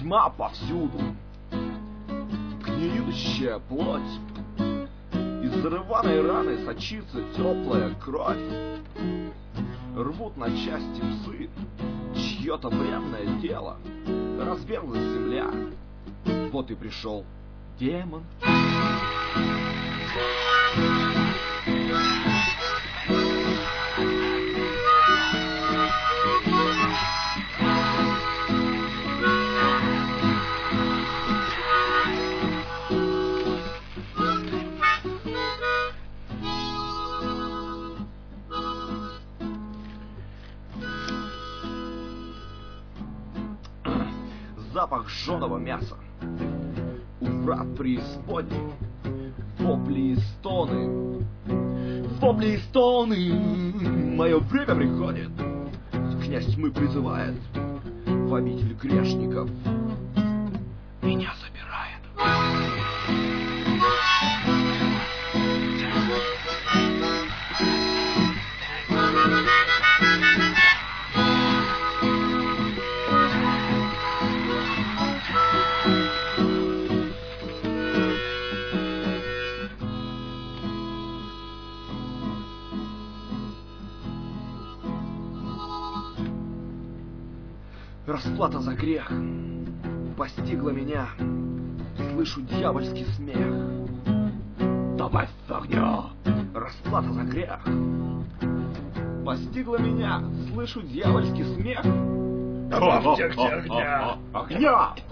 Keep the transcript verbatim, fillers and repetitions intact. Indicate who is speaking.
Speaker 1: Тьма повсюду, гниющая плоть. Из рваной раны сочится теплая кровь. Рвут на части псы чье-то бренное тело. Разверзлась земля. Вот и пришел демон. Запах жженого мяса, у врат преисподней, вопли и стоны, вопли и стоны. Мое время приходит, князь тьмы призывает, в обитель грешников меня забирает. Расплата за грех постигла меня, слышу дьявольский смех. Добавь огня! Расплата за грех постигла меня, слышу дьявольский смех. Добавьте огня! Огня!